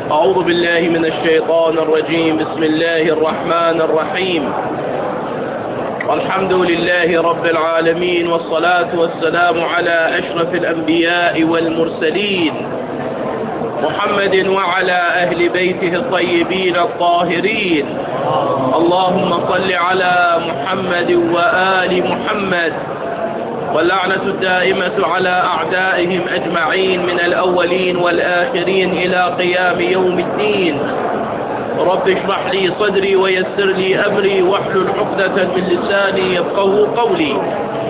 أعوذ بالله من الشيطان الرجيم. بسم الله الرحمن الرحيم. الحمد لله رب العالمين، والصلاة والسلام على أشرف الأنبياء والمرسلين، محمد وعلى أهل بيته الطيبين الطاهرين. اللهم صل على محمد وآل محمد، واللعنة الدائمة على أعدائهم أجمعين من الأولين والآخرين إلى قيام يوم الدين. رب اشرح لي صدري ويسر لي أمري واحلل عقدة من لساني يفقهوا قولي.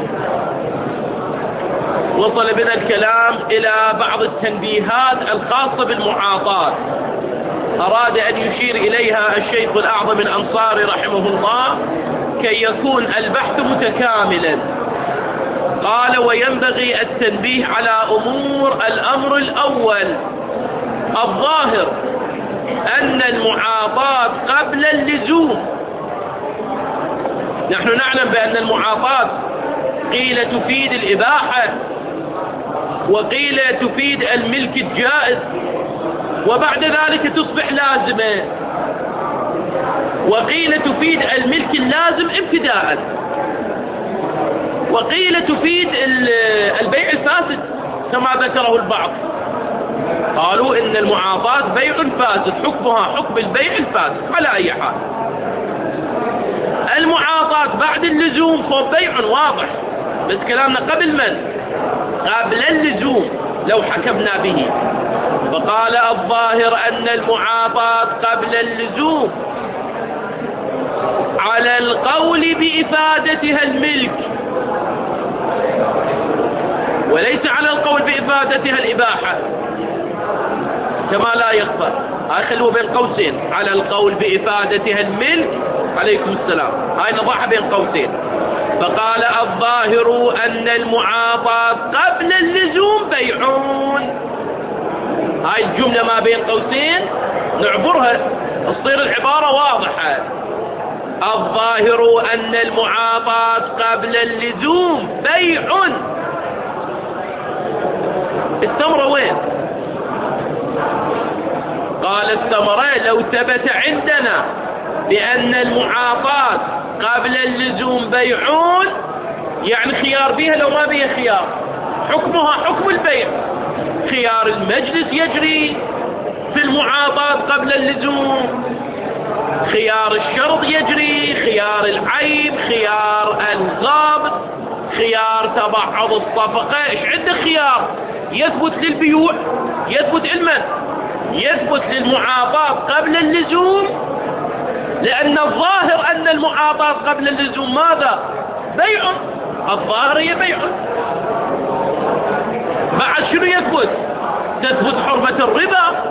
وصل بنا الكلام إلى بعض التنبيهات الخاصة بالمعاطاة، أراد أن يشير إليها الشيخ الأعظم الأنصاري رحمه الله كي يكون البحث متكاملا. قال: وينبغي التنبيه على أمور. الأمر الأول: الظاهر أن المعاطاة قبل اللزوم. نحن نعلم بأن المعاطاة قيل تفيد الإباحة، وقيل تفيد الملك الجائز، وبعد ذلك تصبح لازمة، وقيل تفيد الملك اللازم ابتداء، وقيل تفيد البيع الفاسد كما ذكره البعض. قالوا إن المعاطاة بيع فاسد، حكمها حكم البيع الفاسد على أي حال. المعاطاة بعد اللزوم فهو بيع واضح، بس كلامنا قبل من؟ قبل اللزوم لو حكمنا به. فقال: الظاهر أن المعاطاة قبل اللزوم على القول بإفادتها الملك، وليس على القول بإفادتها الإباحة كما لا يخفى. خلوه بين قوسين: على القول بإفادتها الملك. عليكم السلام. هاي نضعها بين قوسين. فقال: الظاهر أن المعاطاة قبل اللزوم بيعون. هاي الجملة ما بين قوسين نعبرها تصير العبارة واضحة. الظاهر أن المعاطاة قبل اللزوم بيع. الثمرة وين؟ قال: الثمرة لو ثبت عندنا بأن المعاطاة قبل اللزوم بيعون، يعني خيار بها لو ما بها خيار، حكمها حكم البيع. خيار المجلس يجري في المعاطاة قبل اللزوم، خيار الشرط يجري، خيار العيب، خيار الضابط، خيار تبعض الصفقة. ايش عنده خيار يثبت للبيوع، يثبت لمن؟ يثبت للمعاطاة قبل اللزوم، لأن الظاهر أن المعاطاة قبل اللزوم ماذا؟ بيع. الظاهر هي بيع. بعد شنو يثبت؟ تثبت حرمة الربا.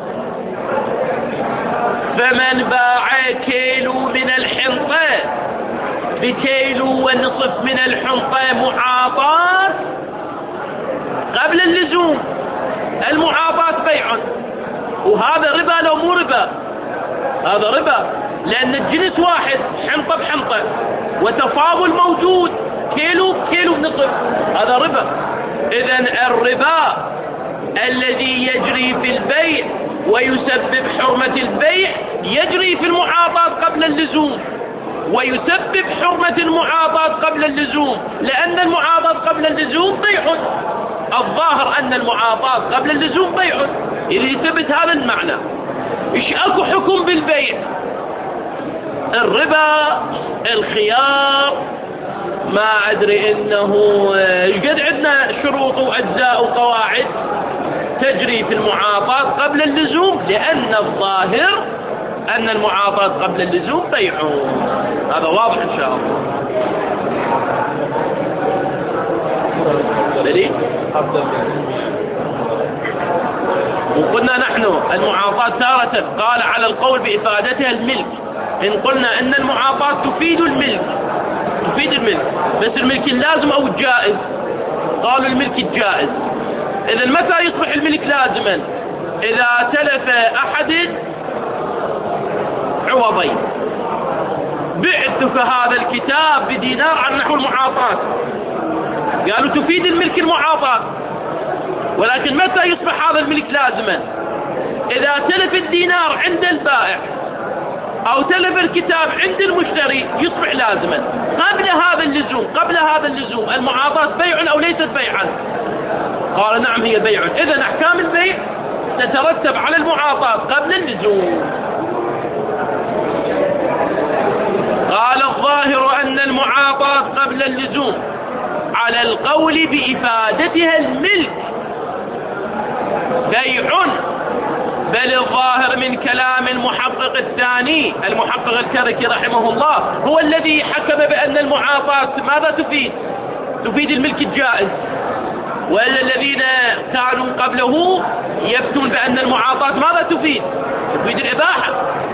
فمن باع كيلو من الحنطة بكيلو ونصف من الحنطة معاطاة قبل اللزوم، المعاطاة بيع. وهذا ربا لو مو ربا؟ هذا ربا، لأن الجنس واحد، حنطة بحنطة، وتفاضل موجود، كيلو بكيلو ونصف، هذا ربا. إذن الربا الذي يجري في البيع ويسبب حرمة البيع يجري في المعاطاة قبل اللزوم، ويسبب حرمة المعاطاة قبل اللزوم، لأن المعاطاة قبل اللزوم بيع. الظاهر أن المعاطاة قبل اللزوم بيع. إذا يثبت هذا المعنى، إيش أكو حكم بالبيع؟ الربا، الخيار، ما أدري إنه قد عندنا شروط وأجزاء وقواعد تجري في المعاطاة قبل اللزوم، لأن الظاهر أن المعاطاة قبل اللزوم بيع. هذا واضح إن شاء الله. بلي؟ وقلنا نحن المعاطاة تارة قال على القول بإفادتها الملك. إن قلنا إن المعاطاة تفيد الملك، تفيد الملك، بس الملك اللازم أو الجائز؟ قالوا الملك الجائز. إذا متى يصبح الملك لازما؟ إذا تلف أحد عوضين. بعتك هذا الكتاب بدينار عن نحو المعاطاة، قالوا تفيد الملك المعاطاة، ولكن متى يصبح هذا الملك لازما؟ إذا تلف الدينار عند البائع أو تلف الكتاب عند المشتري يصبح لازما. قبل هذا اللزوم المعاطاة بيع أو ليست بيعا؟ قال نعم هي بيع. إذن أحكام البيع تترتب على المعاطاة قبل اللزوم. قال الظاهر أن المعاطاة قبل اللزوم على القول بإفادتها الملك بيع، بل الظاهر من كلام المحقق الثاني المحقق الكركي رحمه الله هو الذي حكم بأن المعاطاة ماذا تفيد؟ تفيد الملك الجائز، وإلا الذين كانوا قبله يفتون بأن المعاطاة ماذا تفيد؟ تفيد الإباحة.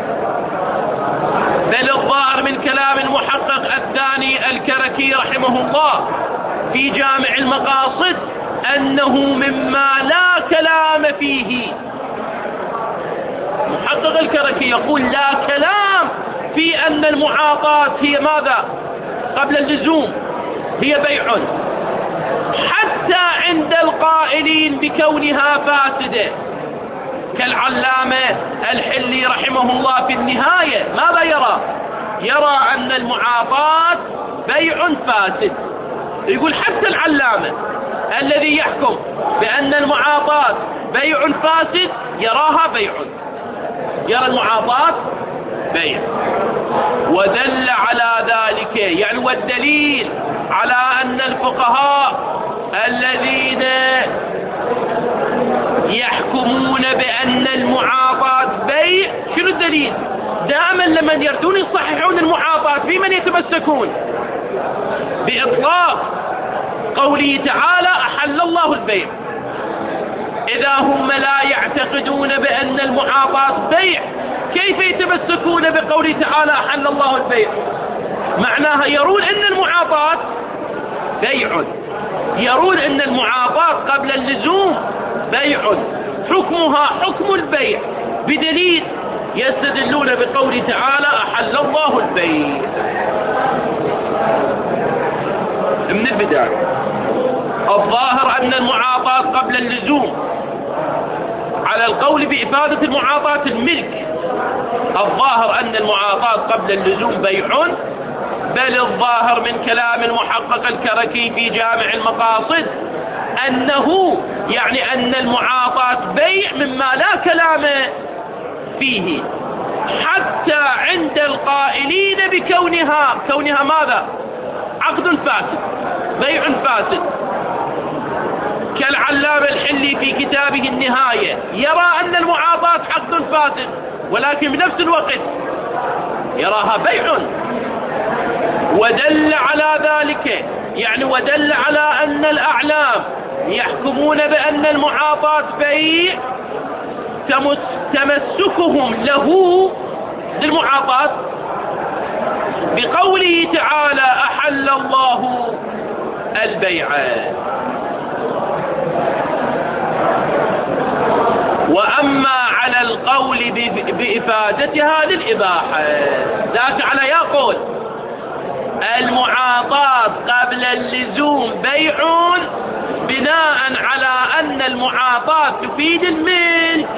بل الظاهر من كلام المحقق الثاني الكركي رحمه الله في جامع المقاصد أنه مما لا كلام فيه. محقق الكركي يقول لا كلام في أن المعاطاة هي ماذا؟ قبل اللزوم هي بيع، حتى عند القائلين بكونها فاسدة كالعلامة الحلي رحمه الله في النهاية ماذا يرى؟ يرى أن المعاطاة بيع فاسد. يقول حتى العلامة الذي يحكم بأن المعاطاة بيع فاسد يراها بيع، يرى المعاطاة بيع. ودل على ذلك يعني والدليل على أن الفقهاء الذين يحكمون بأن المعاطاة بيع شنو الدليل؟ دائما لما يردون يصححون المعاطاة في من يتمسكون؟ بإطلاق قوله تعالى أحل الله البيع. إذا هم لا يعتقدون بأن المعاطاة بيع كيف يتمسكون بقوله تعالى أحل الله البيع؟ معناها يرون أن المعاطاة بيع، يرون أن المعاطاة قبل اللزوم بيع حكمها حكم البيع، بدليل يستدلون بقوله تعالى أحل الله البيع. من البداية الظاهر أن المعاطاة قبل اللزوم على القول بإفادة المعاطاة الملك، الظاهر أن المعاطاة قبل اللزوم بيع، بل الظاهر من كلام المحقق الكركي في جامع المقاصد أنه يعني أن المعاطاة بيع مما لا كلام فيه، حتى عند القائلين بكونها ماذا؟ عقد فاسد، بيع فاسد، كالعلامة الحلي في كتابه النهاية يرى أن المعاطاة عقد فاسد ولكن بنفس الوقت يراها بيع. ودل على ذلك يعني ودل على أن الأعلام يحكمون بأن المعاطاة بيع تمسكهم له للمعاطاة بقوله تعالى أحل الله البيع. وأما على القول بإفادتها للإباحة ذاك على يقول المعاطاة قبل اللزوم بيع بناء على أن المعاطاة تفيد الملك.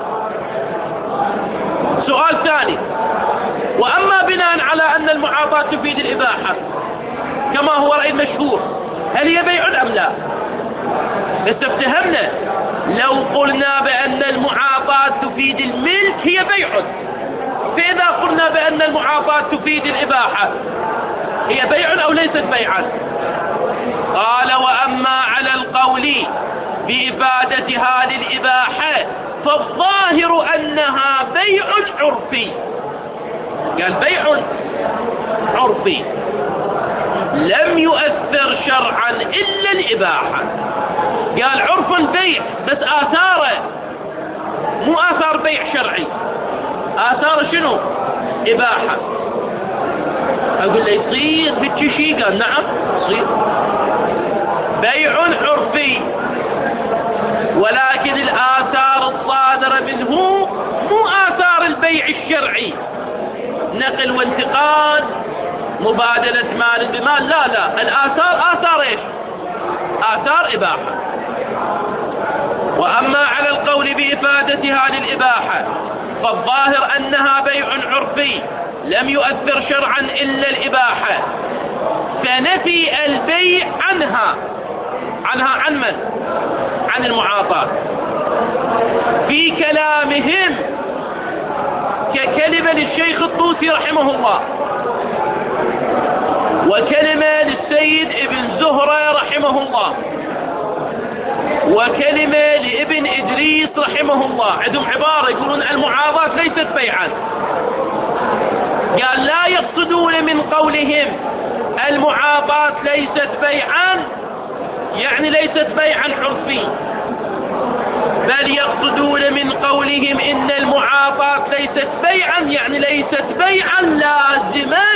سؤال ثاني، وأما بناء على أن المعاطاة تفيد الإباحة كما هو رأي المشهور هل هي بيع أم لا؟ استفتهمنا لو قلنا بأن المعاطاة تفيد الملك هي بيع، فإذا قلنا بأن المعاطاة تفيد الإباحة هي بيع أو ليست بيعا؟ قال وأما على القول بإفادتها للإباحة فالظاهر أنها بيع عرفي. قال بيع عرفي لم يؤثر شرعا إلا الإباحة. قال عرف البيع بس آثاره مو آثار بيع شرعي، آثار شنو؟ إباحة. أقول له يصير بالشيء؟ قال نعم يصير بيع عرفي، ولكن الآثار الصادرة منه مو آثار البيع الشرعي، نقل وانتقال، مبادلة مال بمال، لا الآثار آثار ايش؟ آثار إباحة. وأما على القول بإفادة زيادتها للإباحة، فالظاهر أنها بيع عرفي لم يؤثر شرعا إلا الإباحة، فنفي البيع عنها عن من؟ عن المعاطاة. في كلامهم ككلمة للشيخ الطوسي رحمه الله، وكلمة للسيد ابن زهرة رحمه الله، وكلمة لابن إدريس رحمه الله. عندهم عبارة يقولون المعاضاة ليست بيعا. قال لا يقصدون من قولهم المعاضاة ليست بيعا يعني ليست بيعا عرفي، بل يقصدون من قولهم إن المعاضاة ليست بيعا يعني ليست بيعا لازما.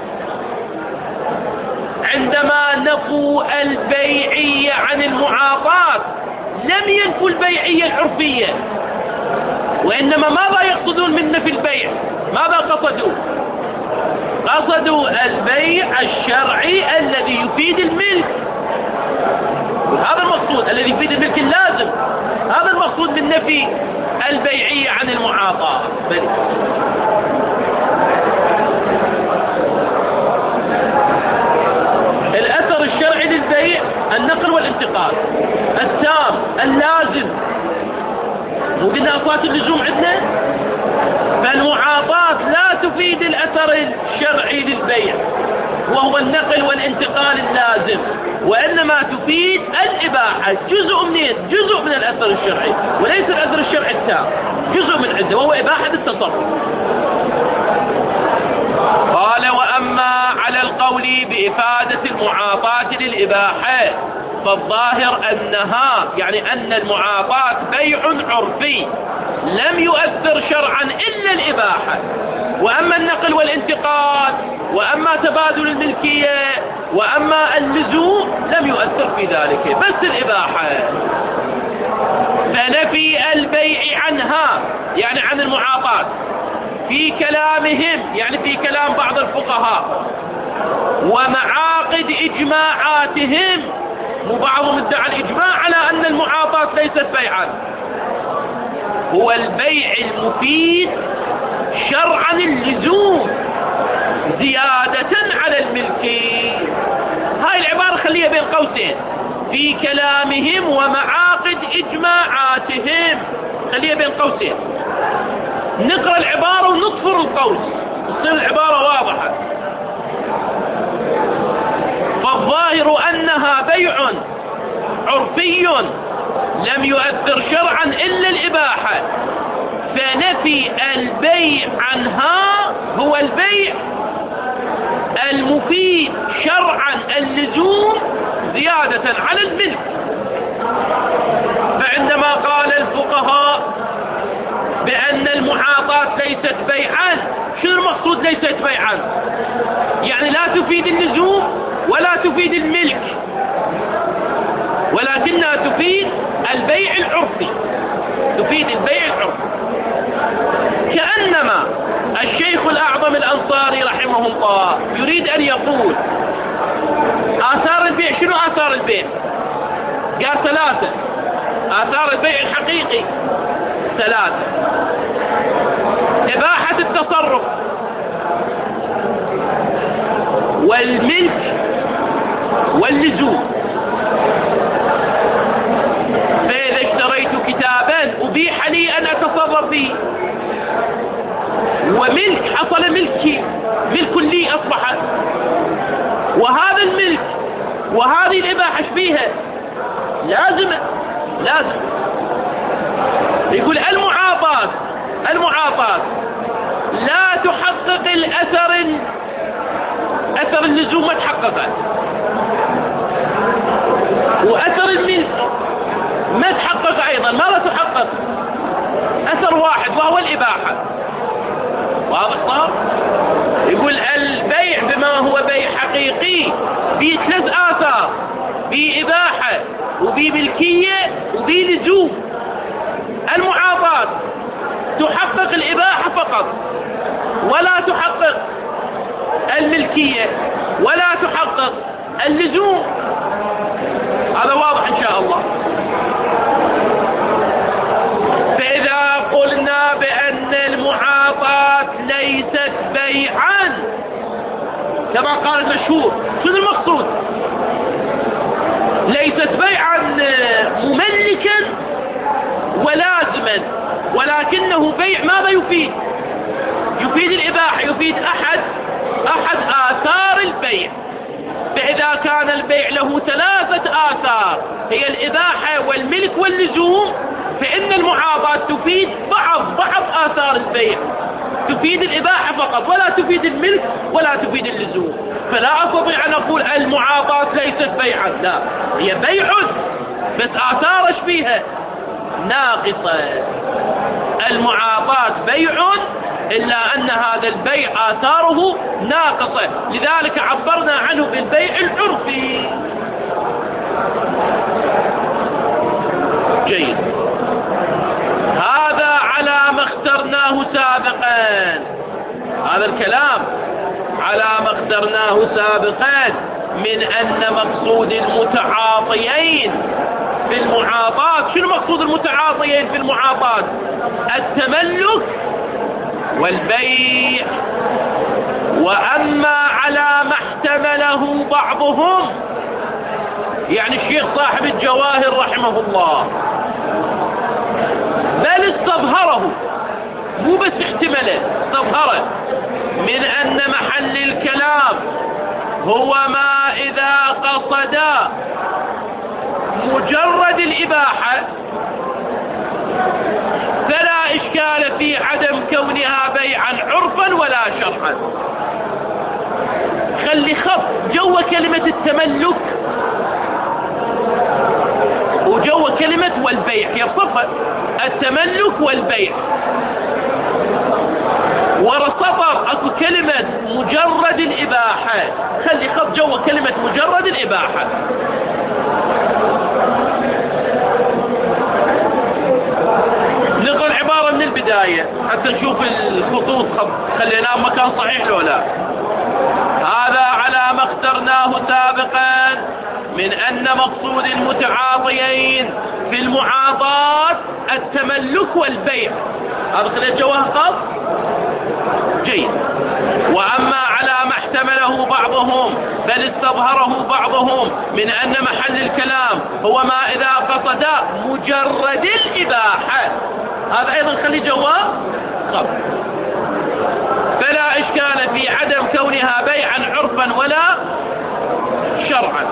عندما نفوا البيعية عن المعاضاة لم ينفوا البيعية العرفية، وإنما ماذا يقصدون من نفي البيع؟ ماذا قصدوا؟ قصدوا البيع الشرعي الذي يفيد الملك، هذا المقصود الذي يفيد الملك اللازم، هذا المقصود من نفي البيعية عن المعاطاة. الأثر الشرعي للبيع النقل والانتقال التام اللازم، مو قلنا أصوات اللزوم عندنا؟ فالمعاطاة لا تفيد الأثر الشرعي للبيع وهو النقل والانتقال اللازم، وإنما تفيد الإباحة، جزء من الأثر الشرعي وليس الأثر الشرعي التام، جزء من عنده وهو إباحة التصرف. قال وأما على القول بإفادة المعاطاة للإباحة فالظاهر أنها يعني أن المعاطاة بيع عرفي لم يؤثر شرعا إلا الإباحة، وأما النقل والانتقال وأما تبادل الملكية وأما اللزوم لم يؤثر في ذلك، بس الإباحة. فنفي البيع عنها يعني عن المعاطاة في كلامهم يعني في كلام بعض الفقهاء ومعاقد إجماعاتهم، وبعضهم ادعى الإجماع على أن المعاطاة ليست بيعا، هو البيع المفيد شرعا اللزوم زيادة على الملك. هاي العبارة خليها بين قوسين، في كلامهم ومعاقد إجماعاتهم، خليها بين قوسين، نقرأ العبارة ونطفر القوس تصير العبارة واضحة. فالظاهر أنها بيع عرفي لم يؤثر شرعا إلا الإباحة، فنفي البيع عنها هو البيع المفيد شرعا اللزوم زيادة على الملك. فعندما قال الفقهاء بأن المعاطاة ليست بيعا، شو المقصود ليست بيعا؟ يعني لا تفيد اللزوم ولا تفيد الملك، ولكنها تفيد البيع العرفي، تفيد البيع العرفي. كأنما الشيخ الأعظم الأنصاري رحمه الله يريد أن يقول آثار البيع، شنو آثار البيع؟ قال ثلاثة، آثار البيع الحقيقي ثلاثة: إباحة التصرف والملك واللزوم. فإذا اشتريت كتابا أبيح لي أن أتصرف به، وملك حصل ملكي، ملك لي أصبح، وهذا الملك وهذه الإباحة فيها لازم يقول المعاطاة لا تحقق أثر اللزوم ما تحققت، وأثر الملك ما تحقق أيضا، ماذا تحقق؟ أثر واحد وهو الإباحة. واضح صار؟ يقول البيع بما هو بيع حقيقي فيه ثلاث آثار، فيه إباحة وفيه ملكية وفيه لزوم. المعاطاة تحقق الإباحة فقط ولا تحقق الملكية ولا تحقق اللزوم، هذا واضح إن شاء الله. فإذا كما قال المشهور. شنو المقصود؟ ليست بيعا مملكا ولازما، ولكنه بيع ماذا يفيد؟ يفيد الإباحة، يفيد أحد آثار البيع. فإذا كان البيع له 3 آثار هي الإباحة والملك واللزوم، فإن المعاضاة تفيد بعض آثار البيع، تفيد الإباحة فقط ولا تفيد الملك ولا تفيد اللزوم. فلا أستطيع أن أقول المعاضاة ليست بيعا، لا، هي بيع بس آثار ايش فيها؟ ناقصة. المعاضاة بيع إلا أن هذا البيع آثاره ناقصة، لذلك عبرنا عنه بالبيع العرفي. جيد، هذا على ما اخترناه سابقا، هذا الكلام على ما اخترناه سابقا من أن مقصود المتعاطيين في المعاضاة. شنو مقصود المتعاطيين في المعاضاة؟ التملك والبيع. وأما على ما احتمله بعضهم، يعني الشيخ صاحب الجواهر رحمه الله بل استظهره، مو بس احتمله، استظهره، من أن محل الكلام هو ما إذا قصد مجرد الإباحة فلا إشكال في عدم كونها بيعا عرفا ولا شرعا. خلي خط جوا كلمة التملك وجوا كلمة والبيع، يصفها التملك والبيع. ورا سطر اكو كلمة مجرد الإباحة، خلي خط جوا كلمة مجرد الإباحة. نقرأ العبارة من البداية حتى نشوف الخطوط خليناه مكان صحيح لو لا. هذا على ما اخترناه سابقا من أن مقصود المتعاطيين في المعاضاة التملك والبيع. هذا خليت جواه خط. جيد. وأما على ما احتمله بعضهم بل استظهره بعضهم من أن محل الكلام هو ما إذا قصد مجرد الإباحة، هذا أيضا خلي جواه خط. فلا إشكال في عدم كونها بيعا عرفا ولا شرعا.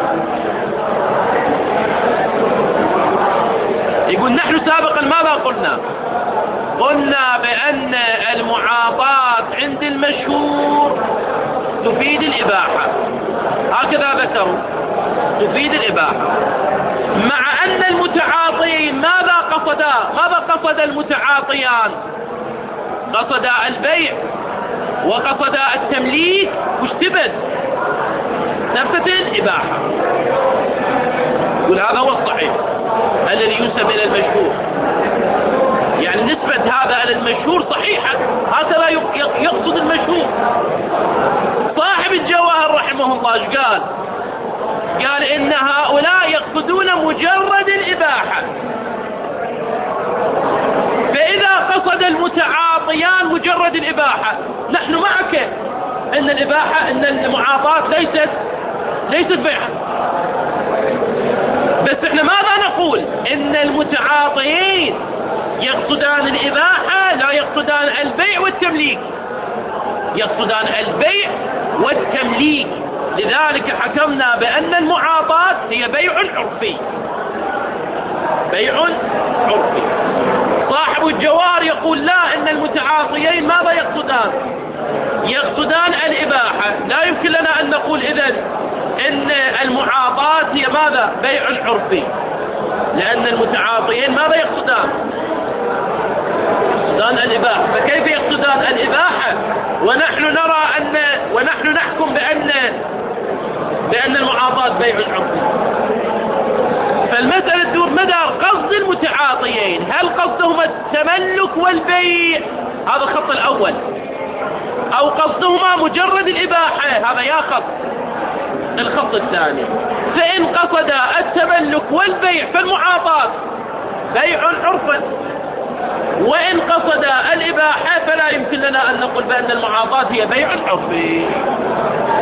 يقول نحن سابقا ماذا قلنا؟ قلنا بأن المعاطاة عند المشهور تفيد الإباحة، هكذا ذكروا، تفيد الإباحة، مع أن المتعاطيين ماذا قصدا؟ ماذا قصد المتعاطيان؟ قصدا البيع وقصدا التمليك، واشتبت نفس الإباحة. يقول هذا هو الصحيح الذي ينسب إلى المشهور، يعني نسبة هذا إلى المشهور صحيحة، هكذا يقصد المشهور. صاحب الجواهر رحمه الله ايش قال؟ قال إن هؤلاء يقصدون مجرد الإباحة، فإذا قصد المتعاطيان مجرد الإباحة نحن معك أن الإباحة أن المعاطاة ليست بيعا، بس احنا ماذا نقول؟ إن المتعاطيين يقصدان الإباحة لا يقصدان البيع والتمليك، يقصدان البيع والتمليك، لذلك حكمنا بأن المعاطاة هي بيع عرفي، بيع عرفي. صاحب الجوار يقول لا، إن المتعاطيين ماذا يقصدان؟ يقصدان الإباحة، لا يمكن لنا أن نقول إذن إن المعاطاة هي ماذا؟ بيع عرفي، لأن المتعاطيين ماذا يقصدان؟ يقصدان الإباحة، فكيف يقصدان الإباحة ونحن نحكم بأن المعاطاة بيع عرفي؟ فالمسألة تدور مدار قصد المتعاطيين، هل قصدهما التملك والبيع، هذا الخط الأول، أو قصدهما مجرد الإباحة، هذا يا خط. الخط الثاني، فإن قصد التملك والبيع فالمعاطاة بيع عرفا، وإن قصد الإباحة فلا يمكن لنا أن نقول بأن المعاطاة هي بيع عرفي.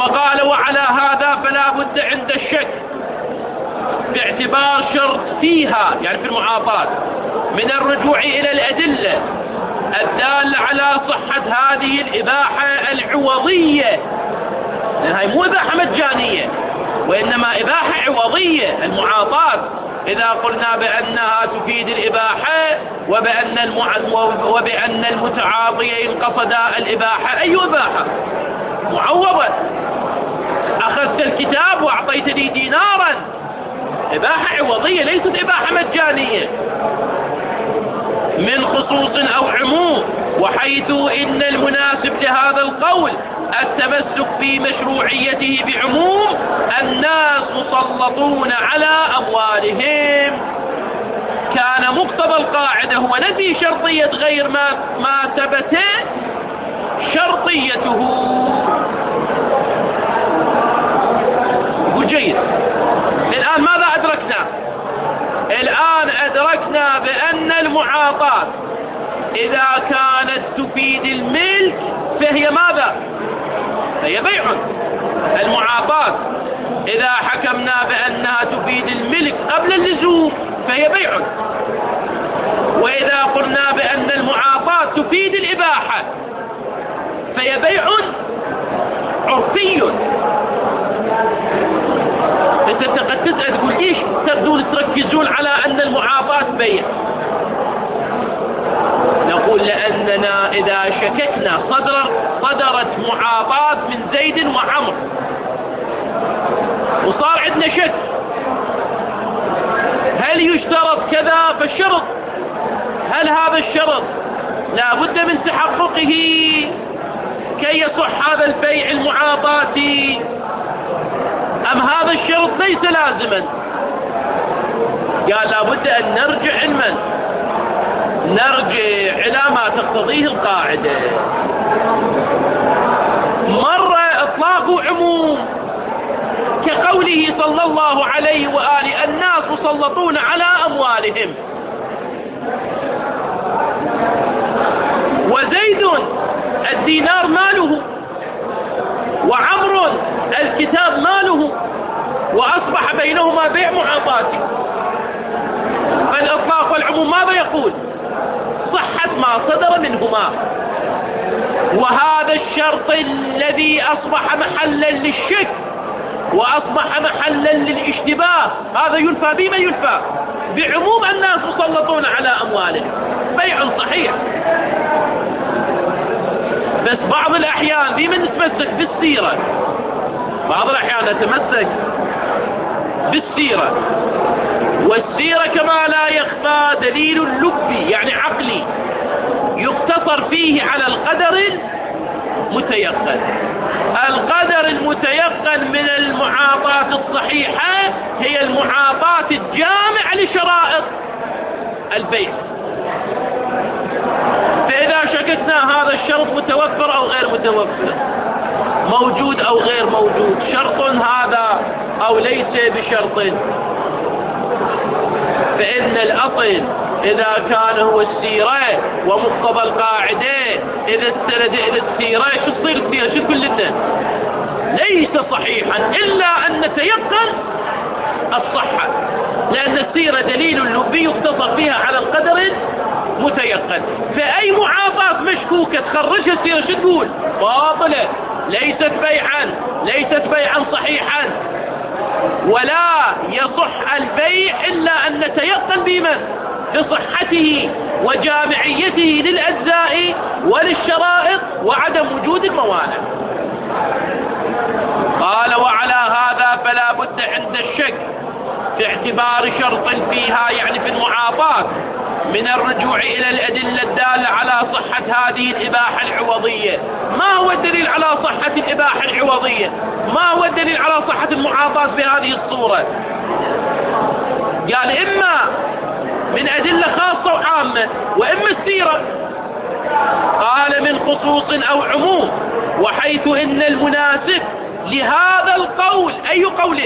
قال وعلى هذا فلا بد عند الشك باعتبار شرط فيها يعني في المعاطاة من الرجوع إلى الأدلة الدالة على صحة هذه الإباحة العوضية، لأن هاي مو إباحة مجانية وإنما إباحة عوضية. المعاطاة إذا قلنا بأنها تفيد الإباحة وبأن المتعاطيين قصدا الإباحة، أي إباحة؟ معوضة. أخذت الكتاب وأعطيتني دينارا، إباحة عوضية ليست إباحة مجانية. من خصوص أو عموم، وحيث إن المناسب لهذا القول التمسك في مشروعيته بعموم الناس مسلطون على أموالهم، كان مقتضى القاعدة هو نفي شرطية غير ما ثبت شرطيته. جيد. الآن ماذا أدركنا؟ الآن أدركنا بأن المعاطاة إذا كانت تفيد الملك فهي ماذا؟ هي بيع. المعاطاة إذا حكمنا بأنها تفيد الملك قبل اللزوم فهي بيع، وإذا قلنا بأن المعاطاة تفيد الإباحة فهي بيع عرفي. انت قد تسأل تقول ايش تبدون تركزون على ان المعاطاة بيع؟ نقول لاننا اذا شككنا صدرت معاطاة من زيد وعمر وصار عندنا شك هل يشترط كذا، فالشرط هل هذا الشرط لا بد من تحققه كي يصح هذا البيع المعاطاتي، أم هذا الشرط ليس لازما؟ قال لا بد أن نرجع علما، نرجع إلى ما تقتضيه القاعدة. مرة إطلاق عموم كقوله صلى الله عليه وآله الناس مسلطون على أموالهم، وزيد الدينار ماله وعمر الكتاب ماله، وأصبح بينهما بيع معاطاتي. فالإطلاق والعموم ماذا يقول؟ صحة ما صدر منهما. وهذا الشرط الذي أصبح محلا للشك وأصبح محلا للاشتباه هذا ينفى بما ينفى بعموم الناس مسلطون على أموالهم، بيع صحيح. بس بعض الأحيان بما نتمسك بالسيرة، بعض الأحيان نتمسك بالسيرة، والسيرة كما لا يخفى دليل لبي يعني عقلي يقتصر فيه على القدر المتيقن. القدر المتيقن من المعاطاة الصحيحة هي المعاطاة الجامعة لشرائط البيع. فإذا شككنا هذا الشرط متوفر أو غير متوفر، موجود أو غير موجود، شرط هذا أو ليس بشرط، فإن الأصل إذا كان هو السيرة ومقتضى القاعدة إذا استند إلى السيرة شو تصير السيرة؟ شو تقول لنا؟ ليس صحيحا إلا أن نتيقن الصحة، لأن السيرة دليل لبي يقتصر فيها على القدر متيقن. فأي معاطاة مشكوكة تخرجها السيرة شو تقول؟ باطلة، ليست بيعا صحيحا، ولا يصح البيع إلا أن نتيقن بمن؟ بصحته وجامعيته للأجزاء وللشرائط وعدم وجود الموانع. قال وعلى هذا فلا بد عند الشك في اعتبار شرط فيها يعني في المعاطاة من الرجوع إلى الأدلة الدالة على صحة هذه الإباحة العوضية. ما هو الدليل على صحة الإباحة العوضية؟ ما هو الدليل على صحة المعاطاة بهذه الصورة؟ قال إما من أدلة خاصة وعامة وإما السيرة. قال من خصوص أو عموم، وحيث إن المناسب لهذا القول أي قول؟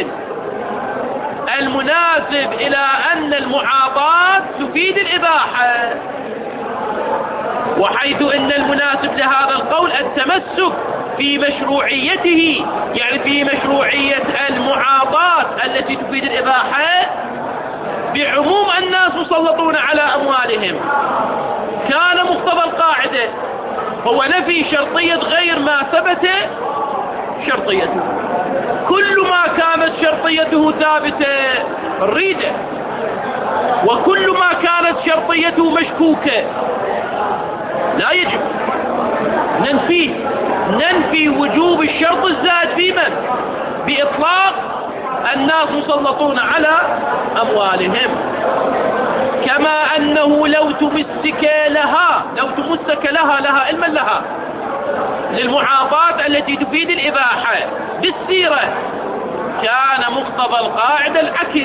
المناسب إلى أن المعاطاة تفيد الإباحة، وحيث إن المناسب لهذا القول التمسك في مشروعيته، يعني في مشروعية المعاطاة التي تفيد الإباحة بعموم الناس مسلطون على أموالهم. كان مقتضى القاعدة هو نفي شرطية غير ما ثبت شرطيته. كل ما كانت شرطيته ثابتة الريدة، وكل ما كانت شرطيته مشكوكة لا يجب ننفيه. ننفي وجوب الشرط الزائد في من؟ بإطلاق الناس مسلطون على أموالهم. كما أنه لو تمسك لها علما لها للمعاطاة التي تفيد الإباحة بالسيرة كان مقتضى القاعدة العكس،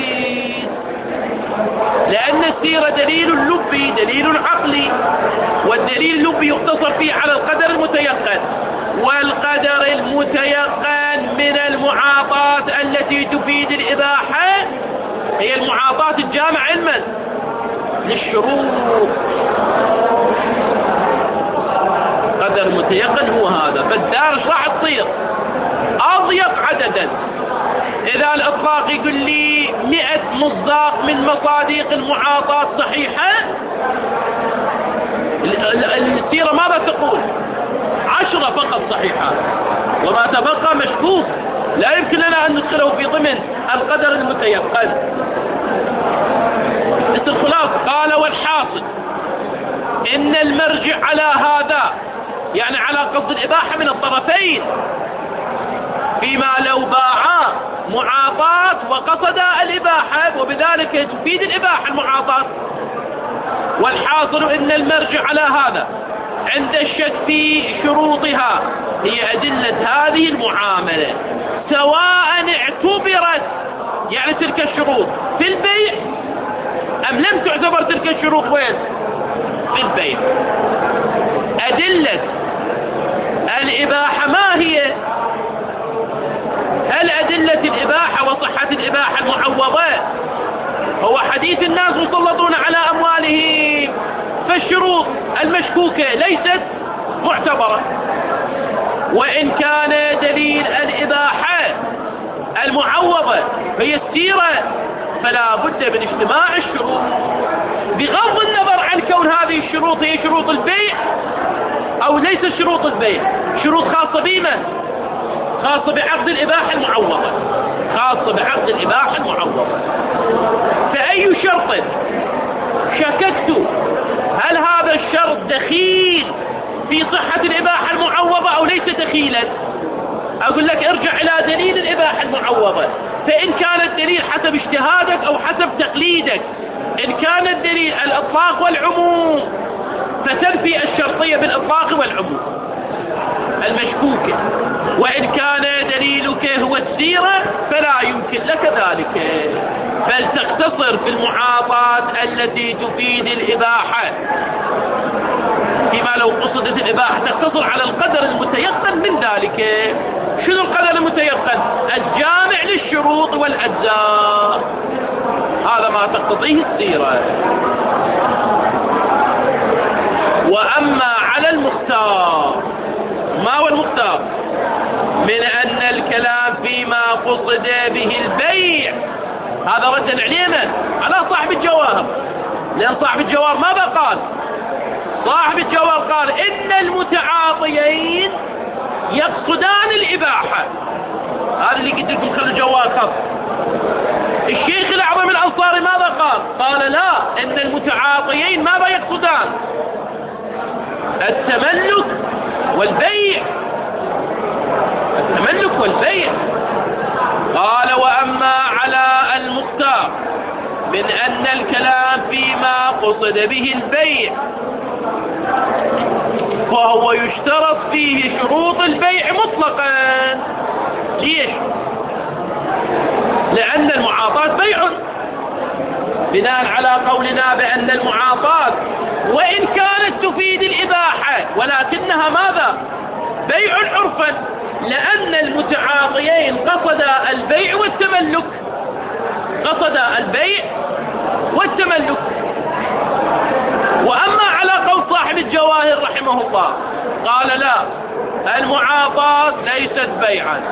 لأن السيرة دليل لبي، دليل عقلي، والدليل اللبي يقتصر فيه على القدر المتيقن، والقدر المتيقن من المعاطاة التي تفيد الإباحة هي المعاطاة الجامعة علما للشروط. قدر متيقن هو هذا. فالدار ايش راح تصير؟ أضيق عددا. إذا الإطلاق يقول لي 100 مصداق من مصادق المعاطاة صحيحة، السيرة ماذا تقول؟ 10 فقط صحيحة، وما تبقى مشكوك لا يمكن لنا أن ندخله في ضمن القدر المتيقن. الخلاصة قال والحاصل إن المرجع على هذا، يعني على قصد الإباحة من الطرفين، فيما لو باعا معاطاة وقصدا الإباحة وبذلك تفيد الإباحة المعاطاة. والحاصل إن المرجع على هذا عند الشك في شروطها هي أدلة هذه المعاملة، سواء اعتبرت يعني تلك الشروط في البيع أم لم تعتبر تلك الشروط وين؟ في البيع. أدلة الإباحة ما هي؟ هل أدلة الإباحة وصحة الإباحة المعوضة هو حديث الناس مسلطون على أموالهم، فالشروط المشكوكة ليست معتبرة. وإن كان دليل الإباحة المعوضة هي السيرة فلا بد من اجتماع الشروط، بغض النظر عن كون هذه الشروط هي شروط البيع أو ليست شروط البيع. شروط خاصة بمن؟ خاصة بعقد الإباحة المعوضة، خاصة بعقد الإباحة المعوضة. فأي شرط شككت هل هذا الشرط دخيل في صحة الإباحة المعوضة أو ليس دخيلا، أقول لك ارجع إلى دليل الإباحة المعوضة. فإن كان الدليل حسب اجتهادك أو حسب تقليدك، إن كان الدليل الإطلاق والعموم فتنفي الشرطية بالإطلاق والعموم المشكوكة، وإن كان دليلك هو السيرة فلا يمكن لك ذلك، بل تقتصر في المعاطاة التي تفيد الإباحة. فيما لو قصدت الإباحة تقتصر على القدر المتيقن من ذلك. شنو القدر المتيقن؟ الجامع للشروط والأجزاء، هذا ما تقتضيه السيرة. وأما على المختار، ما هو المختار؟ من أن الكلام فيما قصد به البيع، هذا ردا علينا على صاحب الجواهر، لأن صاحب الجواهر ماذا قال؟ صاحب الجواهر قال إن المتعاطيين يقصدان الإباحة. هذا اللي قلت لكم خلوا الجواهر خط. الشيخ الأعظم الأنصاري ماذا قال؟ قال لا، إن المتعاطيين ماذا يقصدان؟ التملك والبيع، التملك والبيع. قال وأما على المختار من أن الكلام فيما قصد به البيع فهو يشترط فيه شروط البيع مطلقا. ليش؟ لأن المعاطاة بيع، بناء على قولنا بأن المعاطاة وإن كانت تفيد الإباحة ولكنها ماذا؟ بيع عرفا، لأن المتعاطيين قصدا البيع والتملك، قصدا البيع والتملك. وأما على قول صاحب الجواهر رحمه الله قال لا، المعاطاة ليست بيعا،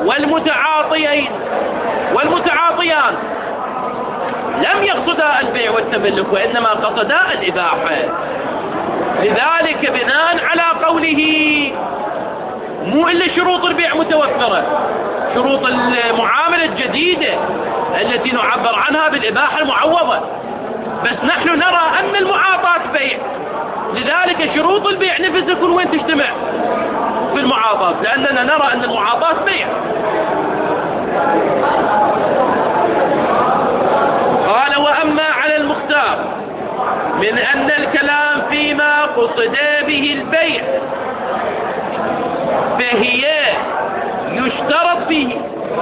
والمتعاطيان لم يقصدا البيع والتملك وإنما قصدا الإباحة. لذلك بناء على قوله مو إلا شروط البيع متوفرة، شروط المعاملة الجديدة التي نعبر عنها بالإباحة المعوضة، بس نحن نرى أن المعاطاة بيع، لذلك شروط البيع نفسها تكون وين تجتمع؟ في المعاطاة، لأننا نرى أن المعاطاة بيع. قال وأما على المختار من أن الكلام فيما قصد به البيع فهي يشترط فيه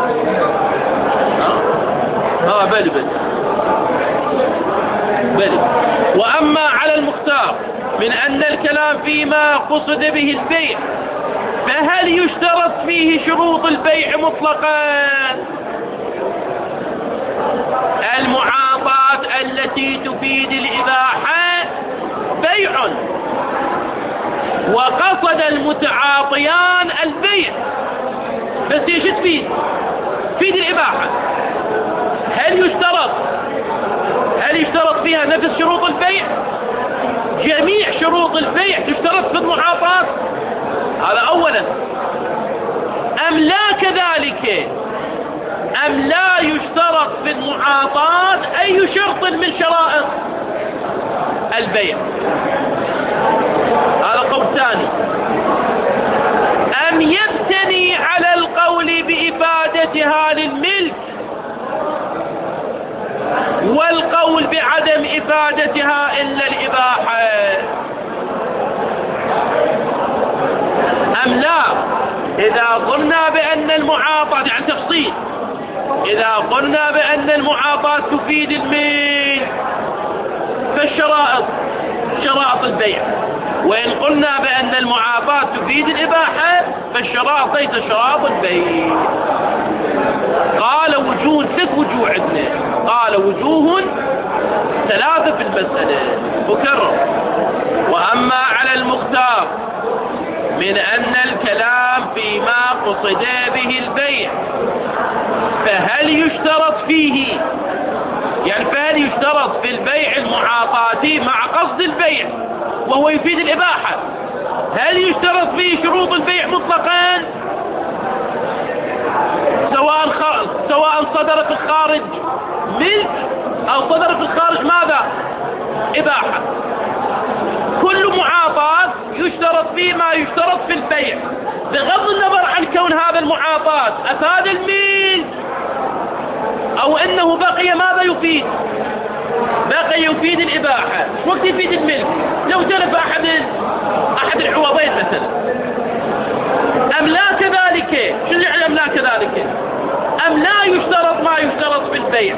بل وأما على المختار من أن الكلام فيما قصد به البيع فهل يشترط فيه شروط البيع مطلقا؟ المعاطاة التي تفيد الإباحة بيع، وقصد المتعاطيان البيع، بس ايش تفيد؟ تفيد الإباحة. هل يشترط فيها نفس شروط البيع؟ جميع شروط البيع تشترط في المعاطاة؟ هذا أولا. أم لا كذلك؟ أم لا يشترط في المعاطاة أي شرط من شرائط البيع؟ هذا قول ثاني. أم يبتني على القول بإفادتها للملك والقول بعدم إفادتها إلا الإباحة؟ أم لا؟ إذا قلنا بأن المعاطاة، يعني تفصيل، إذا قلنا بأن المعاطاة تفيد الملك فالشرائط شرائط البيع، وإن قلنا بأن المعاطاة تفيد الإباحة فالشرائط ليس شرائط البيع. قال وجوه، 3 وجوه عندنا، قال وجوه 3 في المسألة. أكرر. وأما على المختار من أن الكلام فيما قصد به البيع فهل يشترط فيه، يعني فهل يشترط في البيع المعاطاة مع قصد البيع وهو يفيد الإباحة، هل يشترط فيه شروط البيع مطلقا سواء صدر في الخارج ملك أو صدر في الخارج ماذا؟ إباحة. كل معاطاة يشترط فيه ما يشترط في البيع، بغض النظر عن كون هذا المعاطاة أفاد الملك أو أنه بقي ماذا يفيد؟ بقي يفيد الإباحة. وقت يفيد الملك لو تلف أحد العوضين مثلا. أم لا كذلك؟ شو يعني أم لا كذلك؟ أم لا يشترط ما يشترط في البيع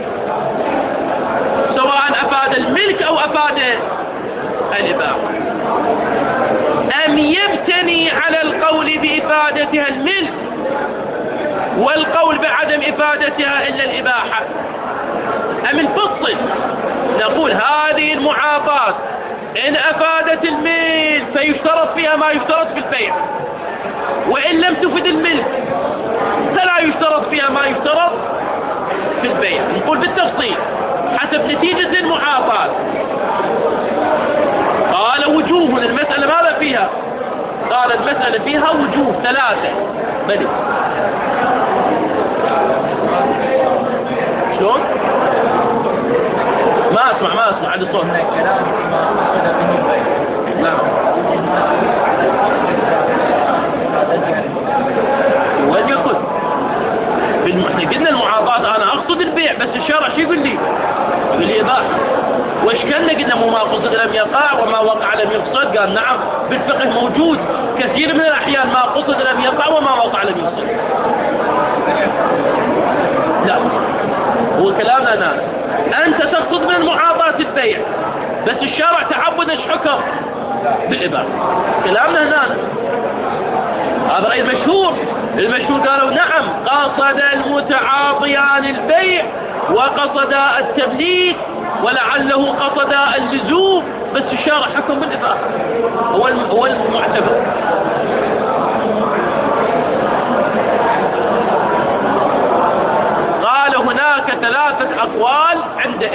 سواء أفاد الملك أو أفاد الإباحة؟ أم يبتني على القول بإفادتها الملك والقول بعدم إفادتها إلا الإباحة؟ أم نفصل نقول هذه المعاطاة إن أفادت الملك فيشترط فيها ما يشترط في البيع، وإن لم تفد الملك فلا يشترط فيها ما يشترط في البيع. نقول بالتفصيل حسب نتيجة المعاطاة. قال وجوه المسألة ماذا فيها؟ قال المسألة فيها وجوه 3. بدي شلون؟ ما أسمع عند الصوت. نعم. وين يقول؟ احنا قلنا المعاطاة أنا أقصد البيع، بس الشرع شو يقول لي؟ يقول لي إباحة. وإيش قلنا مو ما قصد لم يقع وما وقع لم يقصد. قال نعم بالفقه موجود كثير من الأحيان ما قصد لم يقع وما وقع لم يقصد. لا، هو كلامنا أنا أنت تقصد من المعاطاة البيع، بس الشرع تعبد ايش حكم؟ بالإباحة. كلامنا هنا هذا رأي المشهور قالوا نعم قصد المتعاطيان البيع وقصد التمليك ولعله قصد اللزوم، بس الشارع حكم بالإباحة. هو المعتبر.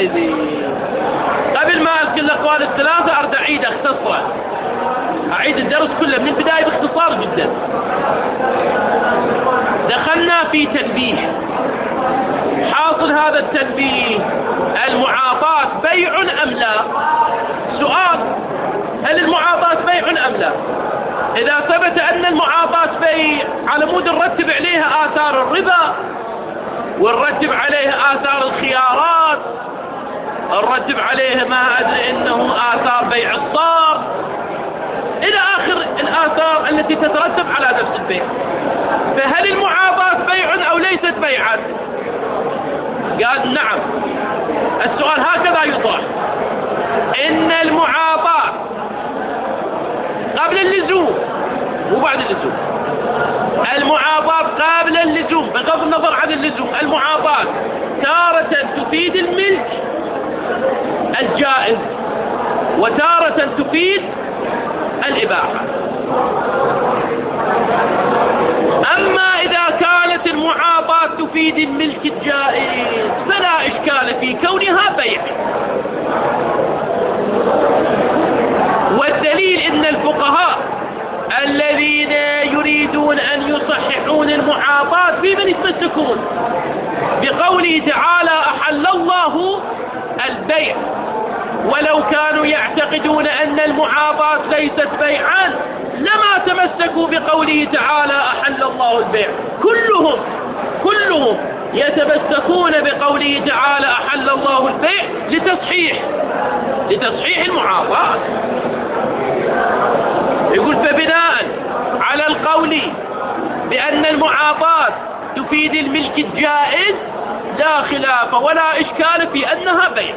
الجائزين. قبل ما أذكر الأقوال الثلاثة أريد أعيد أختصره، أعيد الدرس كله من البداية باختصار جدا. دخلنا في تنبيه، حاصل هذا التنبيه المعاطاة بيع أم لا؟ سؤال: هل المعاطاة بيع أم لا؟ إذا ثبت أن المعاطاة بيع على مود نرتب عليها آثار الربا، ونرتب عليها آثار الخيارات، نرتب عليها ما أدري إنه آثار بيع الصار، إلى آخر الآثار التي تترتب على نفس البيع. فهل المعاطاة بيع أو ليست بيعا؟ قال نعم. السؤال هكذا يطرح: إن المعاطاة قبل اللزوم وبعد اللزوم، المعاطاة قبل اللزوم بغض النظر عن اللزوم، المعاطاة تارة تفيد الملك الجائز وتارة تفيد الإباحة. أما إذا كانت المعاطاة تفيد الملك الجائز فلا إشكال في كونها بيع. والدليل إن الفقهاء الذين يريدون أن يصححون المعاطاة في من يتمسكون بقوله تعالى: أحل الله البيع، ولو كانوا يعتقدون أن المعاطاة ليست بيعا لما تمسكوا بقوله تعالى: أحل الله البيع. كلهم يتمسكون بقوله تعالى: أحل الله البيع لتصحيح المعاطاة. يقول: فبناء على القول بأن المعاطاة تفيد الملك الجائز لا خلاف ولا إشكال في أنها بيع.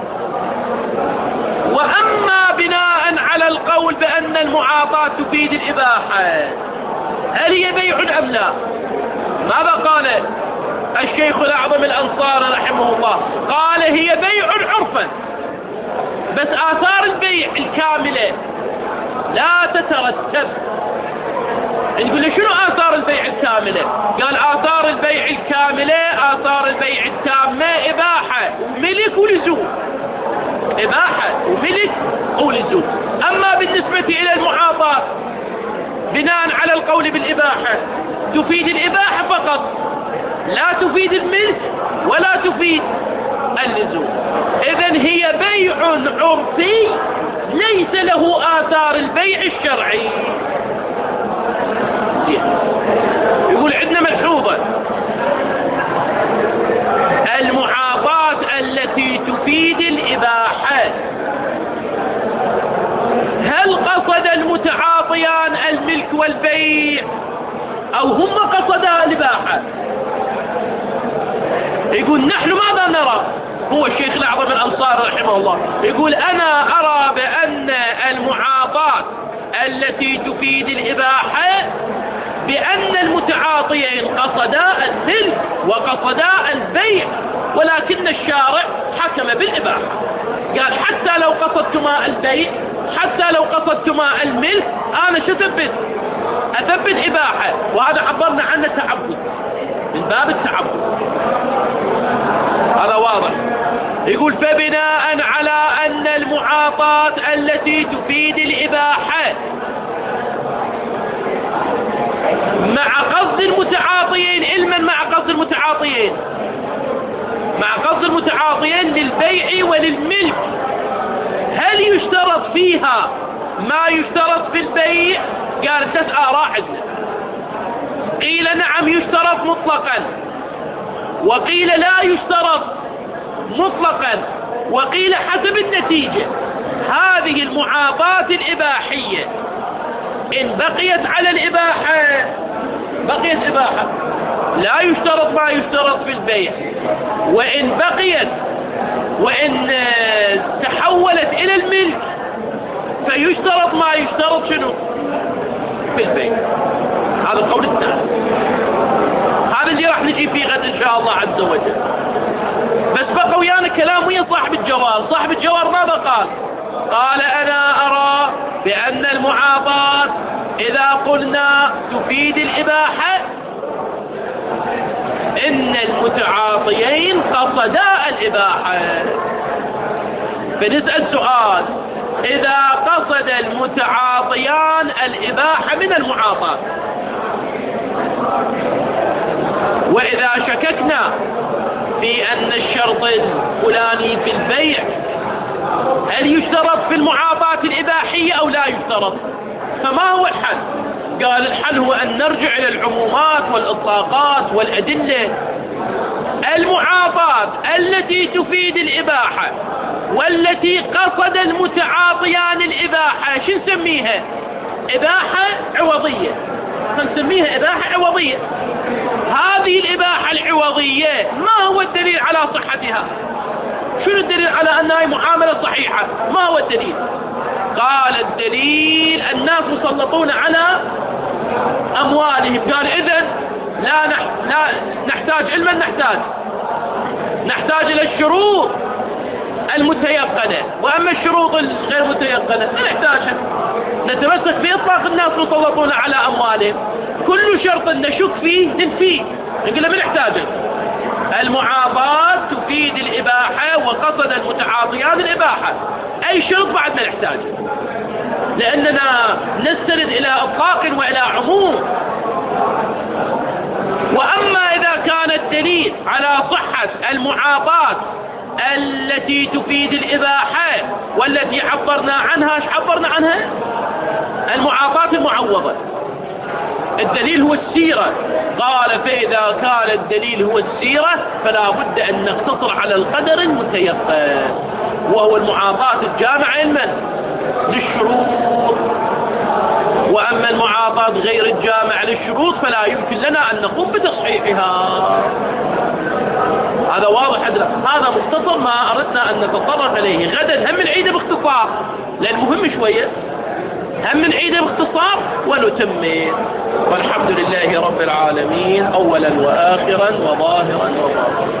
وأما بناء على القول بأن المعاطاة تفيد الإباحة، هل هي بيع أم لا؟ ماذا قال الشيخ الأعظم الأنصاري رحمه الله؟ قال: هي بيع عرفا، بس آثار البيع الكاملة لا تترتب. نقول له: شنو آثار البيع الكاملة؟ قال: آثار البيع الكاملة آثار البيع التامة إباحة وملك ولزوم، إباحة وملك ولزوم. أما بالنسبة إلى المعاطاة بناء على القول بالإباحة تفيد الإباحة فقط، لا تفيد الملك ولا تفيد اللزوم. إذن هي بيع عرفي ليس له آثار البيع الشرعي. يقول: عندنا ملحوظة: المعاطاة التي تفيد الإباحة، هل قصد المتعاطيان الملك والبيع أو هم قصدا الإباحة؟ يقول: نحن ماذا نرى؟ هو الشيخ الأعظم الأنصاري رحمه الله يقول: أنا أرى بأن المعاطاة التي تفيد الإباحة بأن المتعاطيين قصدا الملك وقصدا البيع، ولكن الشارع حكم بالإباحة. قال: حتى لو قصدتما البيع، حتى لو قصدتما الملك، أنا شتثبت أثبت إباحة، وهذا عبرنا عنه تعبد من باب التعبد. هذا واضح. يقول: فبناء على أن المعاطاة التي تفيد الإباحة مع قصد المتعاطيين، علما مع قصد المتعاطيين، مع قصد المتعاطيين للبيع وللملك، هل يشترط فيها ما يشترط في البيع؟ قال: 3 آراء عندنا. قيل: نعم يشترط مطلقا، وقيل لا يشترط مطلقا، وقيل حسب النتيجة. هذه المعاطاة الإباحية إن بقيت على الإباحة بقيت إباحة، لا يشترط ما يشترط في البيع، وإن تحولت إلى الملك فيشترط ما يشترط شنو في البيع. هذا القول الثاني، هذا اللي راح نجي فيه غد إن شاء الله عز وجل. بس بقى ويانا كلام ويا صاحب الجوار. صاحب الجوار ماذا قال؟ قال: أنا أرى بأن المعاطاة إذا قلنا تفيد الإباحة إن المتعاطيين قصدا الإباحة. فنسأل سؤال: إذا قصد المتعاطيان الإباحة من المعاطاة، وإذا شككنا في أن الشرط الفلاني في البيع هل يشترط في المعاطاة الإباحية أو لا يشترط؟ فما هو الحل؟ قال: الحل هو أن نرجع إلى العمومات والإطلاقات والأدلة. المعاطاة التي تفيد الإباحة والتي قصد المتعاطيان الإباحة شو نسميها؟ إباحة عوضية، نسميها إباحة عوضية. هذه الإباحة العوضية ما هو الدليل على صحتها؟ شنو الدليل على أنها معاملة صحيحة؟ ما هو الدليل؟ قال: الدليل الناس مسلطون على أموالهم. قال: إذن لا نحتاج علما، نحتاج إلى الشروط المتيقنة، وأما الشروط الغير متيقنة لا نحتاجها، نتمسك بإطلاق الناس مسلطون على أموالهم، كل شرط نشك فيه ننفيه، نقول ما نحتاجه. المعاطاة تفيد الإباحة وقصد المتعاطيان الإباحة، أي شرط بعد ما نحتاجه، لأننا نستند إلى إطلاق وإلى عموم. وأما إذا كان الدليل على صحة المعاطاة التي تفيد الإباحة والتي عبرنا عنها، ايش عبرنا عنها؟ المعاطاة المعوضة. الدليل هو السيرة. قال: فإذا كان الدليل هو السيرة فلا بد أن نقتصر على القدر المتيقن، وهو المعاطاة الجامعة للشروط. وأما المعاطاة غير الجامعة للشروط فلا يمكن لنا أن نقوم بتصحيحها. هذا واضح عندنا، هذا مختصر ما أردنا أن نتطرق إليه. غدا هم نعيده باختصار لأن مهم شوية، هم نعيده باختصار ونتمم. والحمد لله رب العالمين أولا وآخرا وظاهرا وباطنا.